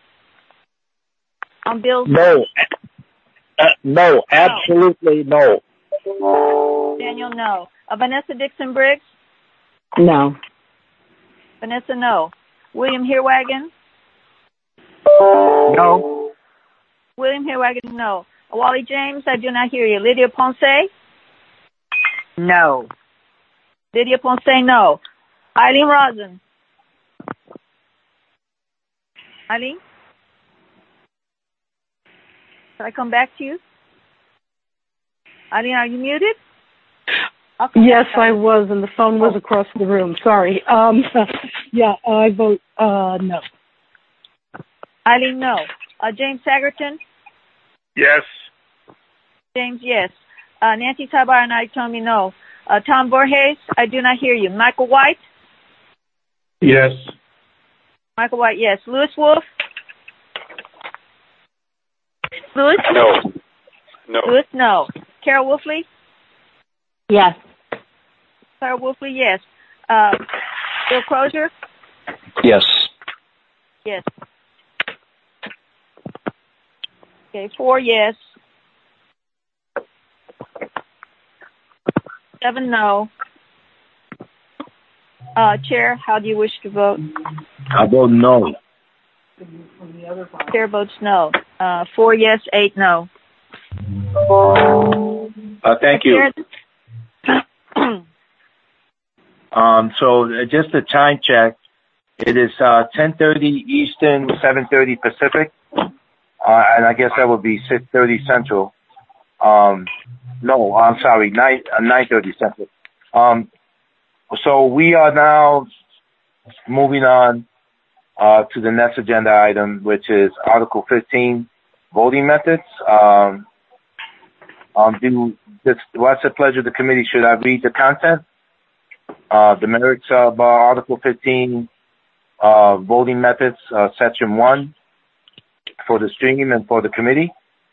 On Bill's... No. Uh, no, absolutely no. Daniel, no. Uh, Vanessa Dixon-Briggs? No. Vanessa, no. William Herwagen? No. William Herwagen, no. Wally James, I do not hear you. Lydia Ponce? No. Lydia Ponce, no. Eileen Rosen? Eileen? Can I come back to you? Eileen, are you muted? Yes, I was, and the phone was across the room. Sorry. Um, yeah, I vote uh, no. Eileen, no. Uh, James Sagerton? Yes. James, yes. Uh, Nancy Tabar and I told me no. Uh, Tom Borges, I do not hear you. Michael White? Yes. Michael White, yes. Louis Wolf? Louis? No. No. Louis, no. Carol Wolfley? Yes. Carol Wolfley, yes. Uh, Bill Crozier? Yes. Yes. Okay, four yes. Seven no. Uh, Chair, how do you wish to vote? I vote no. Chair votes no. Uh, four yes, eight no. Uh, thank you. um, so uh, just a time check. It is uh, ten thirty Eastern, seven thirty Pacific, uh, and I guess that would be six thirty Central. Um, no, I'm sorry, nine uh, nine thirty Central. Um, so we are now moving on uh, to the next agenda item, which is Article fifteen, voting methods. Um, um, do this, what's the pleasure of the committee? Should I read the content? Uh, the merits of uh, Article fifteen, uh, voting methods, uh, Section one, for the stream and for the committee.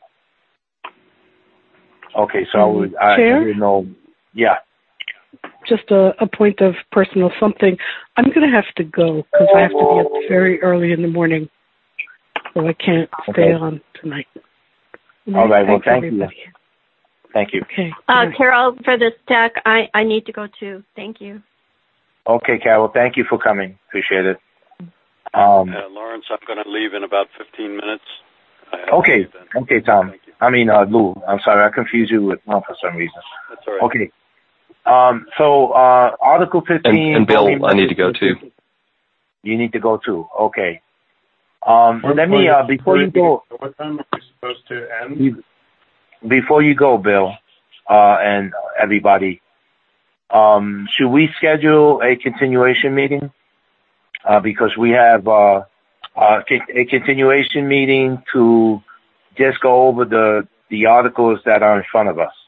Okay, so I would, I, Chair? I didn't know. Yeah. Just a, a point of personal something. I'm going to have to go because I have to be up very early in the morning, so I can't stay Okay. on tonight. All right. Well, Thanks, thank everybody. you. Thank you. Okay. Uh, Bye. Carol, for this deck, I, I need to go too. Thank you. Okay, Carol. Thank you for coming. Appreciate it. Um, Uh, Lawrence, I'm going to leave in about fifteen minutes. I have to okay. leave then. Okay, Tom. Thank you. I mean, uh, Lou. I'm sorry. I confused you with Tom for some reason. That's all right. Okay. Um, so, uh, Article fifteen. And, and Bill, voting I need to go methods- too. You need to go too. Okay. Um, let me, uh, before you go, What time are we supposed to end? you- before you go, Bill, uh, and everybody, um, should we schedule a continuation meeting? Uh, because we have, uh, uh, a continuation meeting to just go over the, the articles that are in front of us.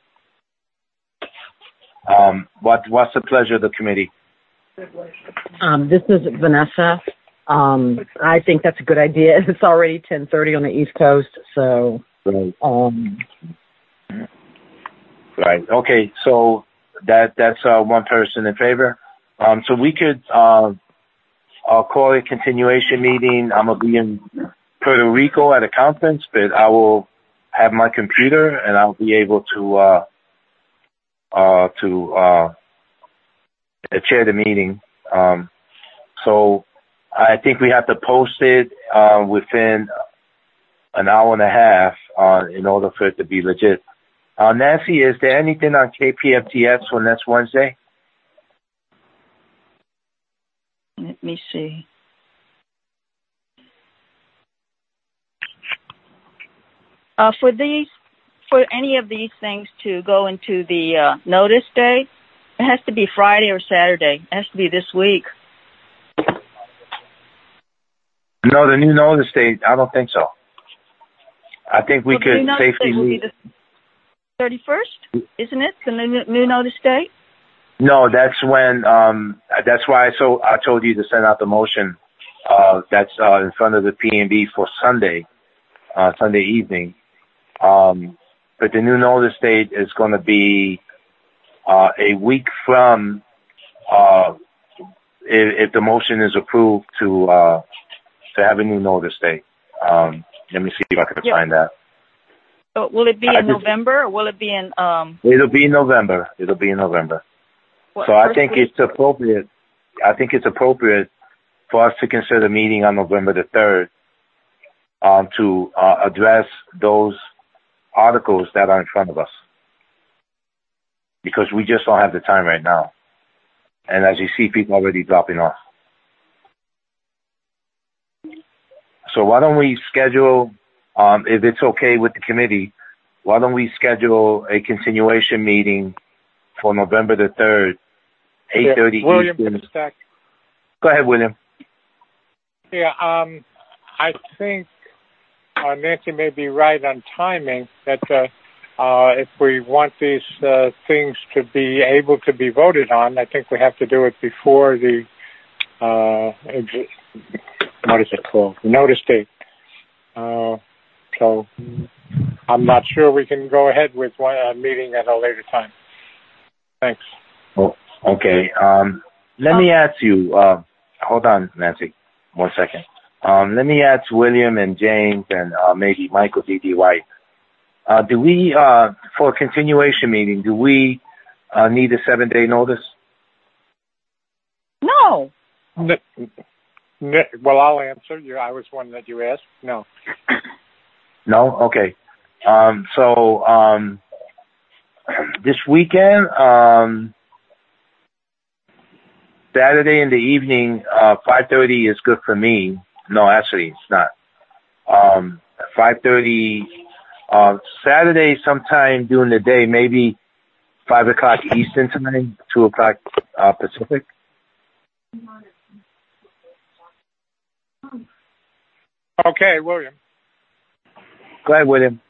Um, what, what's the pleasure of the committee? Um, this is Vanessa. Um, I think that's a good idea. It's already ten thirty on the East Coast, so. Right. Um, right. Okay. So that that's uh, one person in favor. Um, so we could uh, I'll call a continuation meeting. I'm gonna be in Puerto Rico at a conference, but I will have my computer and I'll be able to uh, uh, to uh, chair the meeting. Um, so I think we have to post it uh, within an hour and a half uh, in order for it to be legit. Uh, Nancy, is there anything on K P F T S for next Wednesday? Let me see. Uh, for these, for any of these things to go into the uh, notice date, it has to be Friday or Saturday. It has to be this week. No, the new notice date, I don't think so. I think we well, could the safely will meet. be the thirty-first, isn't it? The new, new notice date? No, that's when, um, that's why I, so, I told you to send out the motion, uh, that's, uh, in front of the P and B for Sunday, uh, Sunday evening. Um, but the new notice date is going to be, uh, a week from, uh, if, if the motion is approved to, uh, to have a new notice date. Um, let me see if I can yeah. find that. So will it be I in just, November or will it be in, um? It'll be in November. It'll be in November. What, so I think week? it's appropriate. I think it's appropriate for us to consider a meeting on November the third, um, to, uh, address those articles that are in front of us. Because we just don't have the time right now. And as you see, people already dropping off. So why don't we schedule, um, if it's okay with the committee, why don't we schedule a continuation meeting for November the third, eight thirty yeah, William Eastern. Stack. Go ahead, William. Yeah, um, I think uh, Nancy may be right on timing that uh, uh, if we want these uh, things to be able to be voted on, I think we have to do it before the uh, ex- what is it called? The notice date. Uh, so I'm not sure we can go ahead with one uh, meeting at a later time. Thanks. Oh, okay. Um, let me ask you, uh, hold on, Nancy, one second. Um, let me ask William and James and uh, maybe Michael D D. White. Uh, do we, uh, for a continuation meeting, do we uh, need a seven-day notice? No. N- n- well, I'll answer. You, I was one that you asked. No. No? Okay. Um, so um, this weekend, um, Saturday in the evening, uh, five thirty is good for me. No, actually, it's not. Um, five thirty, uh, Saturday sometime during the day, maybe five o'clock Eastern time, two o'clock uh, Pacific. Okay, William. Go ahead, William.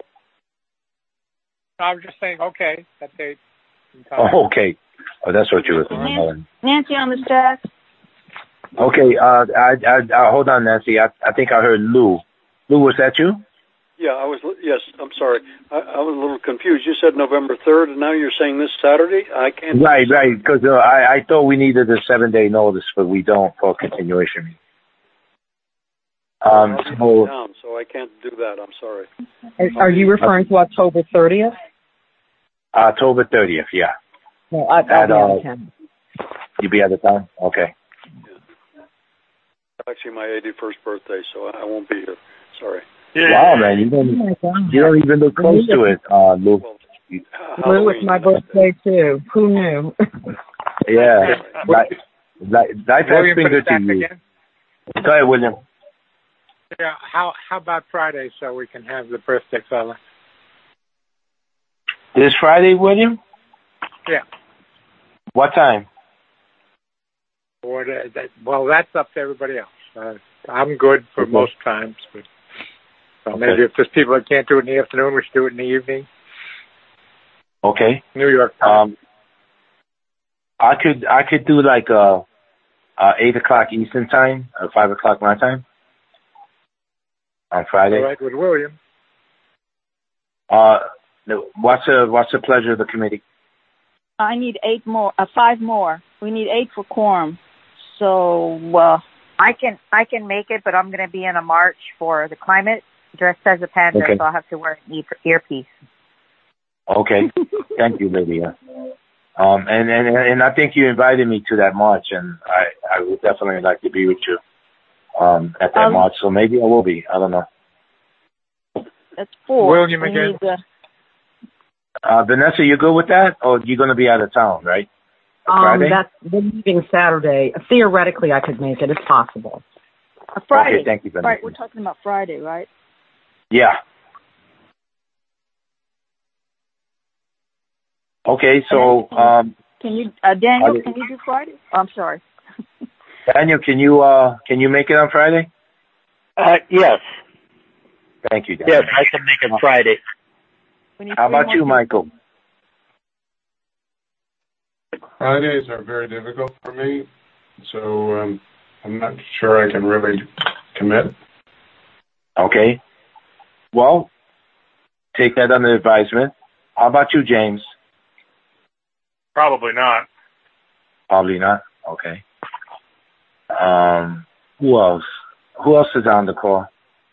I was just saying, okay, that date. Oh, okay. Oh, that's what you were saying. Nancy on the staff. Okay, uh, I, I, I, hold on, Nancy. I, I think I heard Lou. Lou, was that you? Yeah, I was. Yes, I'm sorry. I, I was a little confused. You said November third, and now you're saying this Saturday? I can't. Right, right. Because uh, I, I thought we needed a seven-day notice, but we don't for continuation. Um, I'll be so, down, so I can't do that. I'm sorry. Are, are you referring to October thirtieth? October thirtieth, yeah. No, I, I'll At, be out of uh, town. You be out of town? Okay. Actually, my eighty-first birthday, so I won't be here. Sorry. Wow, man, you don't, Oh you don't even look close to it, uh, Lou. Well, Lou, it's my birthday too. Who knew? Yeah. Life, life has William, been put it good to back you. again. Go ahead, William. Yeah. How how about Friday so we can have the birthday fella? This Friday, William? Yeah. What time? Or the, that, well, that's up to everybody else. Uh, I'm good for okay. most times, but so okay. maybe if there's people that can't do it in the afternoon, we should do it in the evening. Okay. New York time. Um, I could I could do like uh, uh eight o'clock Eastern time, or five o'clock my time on Friday. All right with William. Uh, what's the what's the pleasure of the committee? I need eight more, uh, five more. We need eight for quorum. So uh, I can I can make it, but I'm going to be in a march for the climate dressed as a panda, okay. so I'll have to wear an earpiece. Okay. Thank you, Lydia. Um, and, and, and I think you invited me to that march, and I, I would definitely like to be with you, um, at that um, march. So maybe I will be. I don't know. That's four. William again. Need, uh, uh, Vanessa, you good with that? Or you're going to be out of town, right? Um, Friday? That's we're leaving Saturday. Theoretically, I could make it. It's possible. A Friday. Okay, thank you, Vanessa. Right, we're talking about Friday, right? Yeah. Okay, so um, can you, uh, Daniel? Can you do Friday? Oh, I'm sorry. Daniel, can you uh, can you make it on Friday? Uh, yes. Thank you, Daniel. Yes, I can make it Friday. How about you, Michael? Fridays are very difficult for me, so um, I'm not sure I can really commit. Okay. Well, take that under advisement. How about you, James? Probably not. Probably not. Okay. Um, who else? Who else is on the call?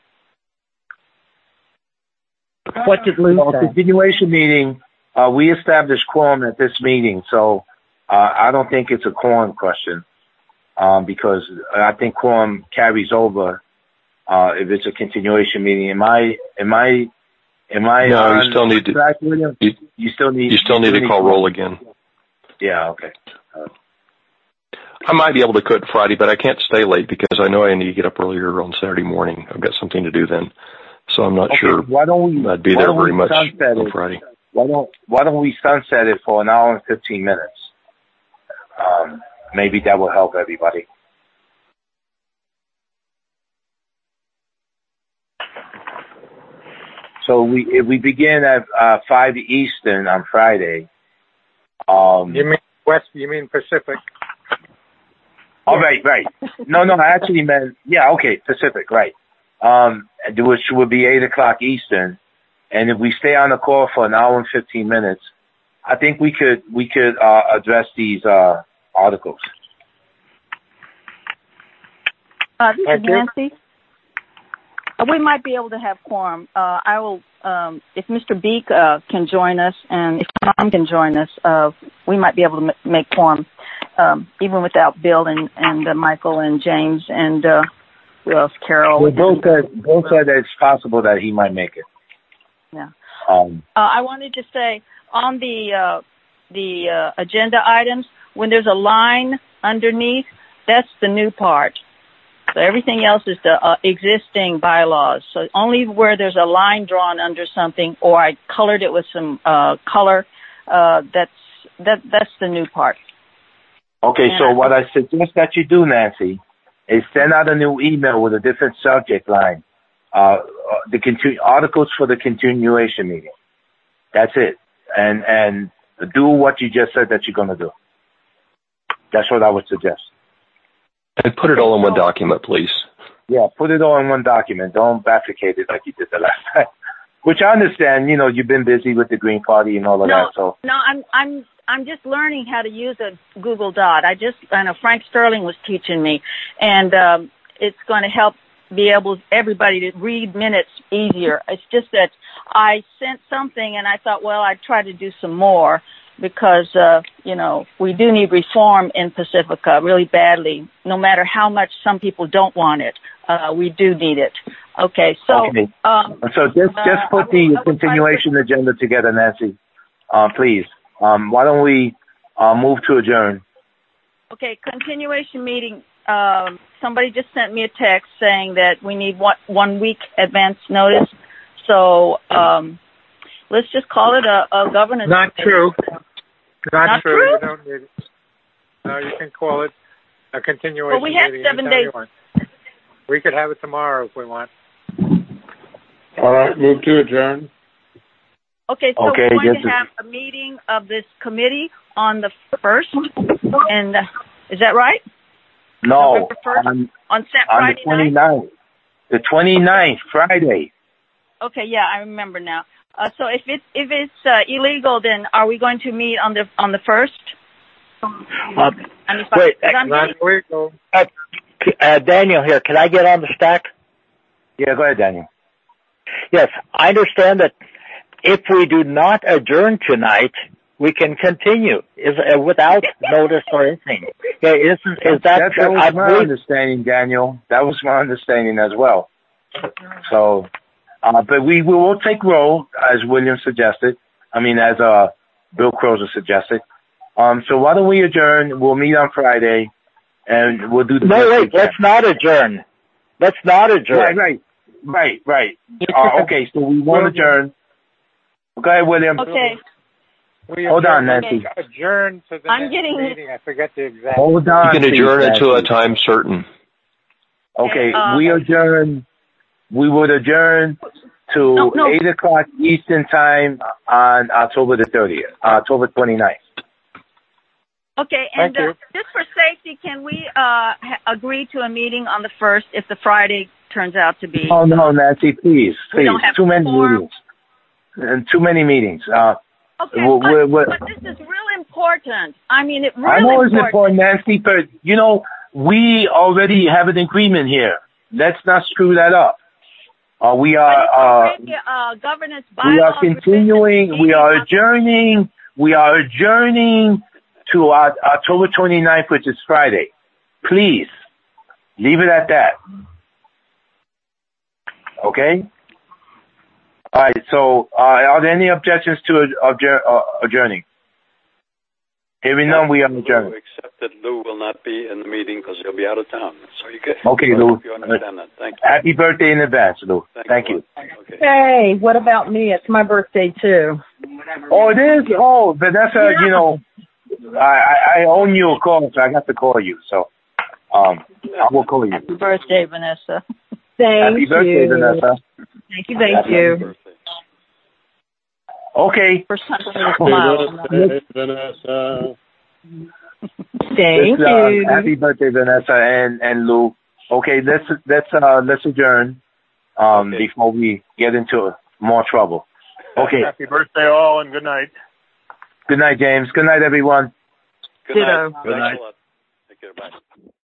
What did Lou well, say? Continuation meeting. Uh, we established quorum at this meeting, so uh, I don't think it's a quorum question um, because I think quorum carries over uh, if it's a continuation meeting. Am I? Am I? Am I? No, on you still need to. track, William? You, you still need. You still you need to call roll again. Yeah. Okay. Uh, I might be able to quit Friday, but I can't stay late because I know I need to get up earlier on Saturday morning. I've got something to do then, so I'm not okay, sure why don't we, I'd be there very much on Friday. Why don't Why don't we sunset it for an hour and fifteen minutes? Um, maybe that will help everybody. So we if we begin at uh, five Eastern on Friday. Um, you mean West? You mean Pacific? Oh, right, right. No, no, I actually meant, yeah, okay, Pacific, right. Um, which would be eight o'clock Eastern. And if we stay on the call for an hour and fifteen minutes, I think we could, we could, uh, address these, uh, articles. Uh, this is Nancy. Uh, we might be able to have quorum. Uh, I will, um, if Mister Beek, uh, can join us and if Tom can join us, uh, we might be able to m- make quorum. Um, even without Bill and, and uh, Michael and James and uh, who else? Carol. Well, Bill said, Bill said that it's possible that he might make it. Yeah. Um, uh, I wanted to say on the uh, the uh, agenda items, when there's a line underneath, that's the new part. So everything else is the uh, existing bylaws. So only where there's a line drawn under something, or I colored it with some uh, color, uh, that's that that's the new part. Okay, so what I suggest that you do, Nancy, is send out a new email with a different subject line. Uh, the continu- articles for the continuation meeting. That's it. And, and do what you just said that you're going to do. That's what I would suggest. And put it all in one document, please. Yeah, put it all in one document. Don't bifurcate it like you did the last time. Which I understand, you know, you've been busy with the Green Party and all of no, that, so. No, I'm, I'm, I'm just learning how to use a Google Doc. I just, I know Frank Sterling was teaching me, and um, it's going to help be able everybody to read minutes easier. It's just that I sent something, and I thought, well, I'd try to do some more because, uh, you know, we do need reform in Pacifica really badly. No matter how much some people don't want it, uh, we do need it. Okay, so okay. Um, so just just put uh, the continuation to... agenda together, Nancy, uh, please. Um, why don't we uh, move to adjourn? Okay, continuation meeting. Um, somebody just sent me a text saying that we need one, one week advance notice. So um, let's just call it a, a governance. Not meeting. true. Not, Not true. true. You don't need it. No, you can call it a continuation well, we have meeting seven days. We could have it tomorrow if we want. All right, move to adjourn. Okay, so Okay, we're going yes, to have a meeting of this committee on the first, and uh, is that right? No, November first? on, On Sat- on Friday the twenty-ninth. The twenty-ninth, Friday. Okay, yeah, I remember now. Uh, so if it's if it's uh, illegal, then are we going to meet on the on the first? Uh, And if I- wait, if I'm Not getting- illegal. uh, uh, Daniel here. Can I get on the stack? Yeah, go ahead, Daniel. Yes, I understand that if we do not adjourn tonight, we can continue is uh, without notice or anything. Yeah, is, is that that, true? that was I my believe- understanding, Daniel. That was my understanding as well. So, uh, but we, we will take roll, as William suggested. I mean, as uh, Bill Crozer suggested. Um, so why don't we adjourn? We'll meet on Friday, and we'll do the No, best we wait, can. let's not adjourn. Let's not adjourn. Right, right, right, right. Uh, okay, so we won't adjourn. Go ahead, William. Okay. We Hold on, adjourn- Nancy. Adjourn to the I'm next getting- meeting. I forget the exact. Hold on. You can please, adjourn until a Nancy. time certain. Okay, Uh, we adjourn. We would adjourn to No, no. eight o'clock Eastern time on October the thirtieth, October twenty-ninth. Okay, and Thank you. uh, just for safety, can we uh, ha- agree to a meeting on the first if the Friday turns out to be? Oh no, Nancy, please, We please. don't have Too many quorum. meetings. And too many meetings. Uh, Okay, we're- but, we're- we're- but this is real important. I mean, it really I know it's important. important, Nancy, but you know we already have an agreement here. Let's not screw that up. Uh, we But are. it's Uh, already, uh, governance We are bylaws continuing, revision we are meeting. adjourning, we are adjourning to uh, October twenty-ninth, which is Friday. Please, leave it at that. Okay? Alright, so, uh, are there any objections to adjour- uh, adjourning? Hearing none, we are adjourned. Except that Lou will not be in the meeting because he'll be out of town. So you get. Okay, I Lou. hope you understand that. Thank you. Happy birthday in advance, Lou. Thank Thank you. you. Okay. Hey, what about me? It's my birthday too. Oh, it is? Oh, Vanessa, you know, I, I, I own you a call, so I got to call you. So, um, I will call you. Happy birthday, Vanessa. Thank Happy birthday, you. Vanessa. Thank you, thank Happy you. Birthday. Okay. First time for me to smile. Happy birthday, Vanessa. Thank Let's, uh, you. Happy birthday, Vanessa and, and Lou. Okay, let's let's uh let's adjourn um Okay. before we get into more trouble. Okay. Happy birthday all and good night. Good night, James. Good night, everyone. Good Ditto. night. Good Thanks night. a lot. Take care. Bye.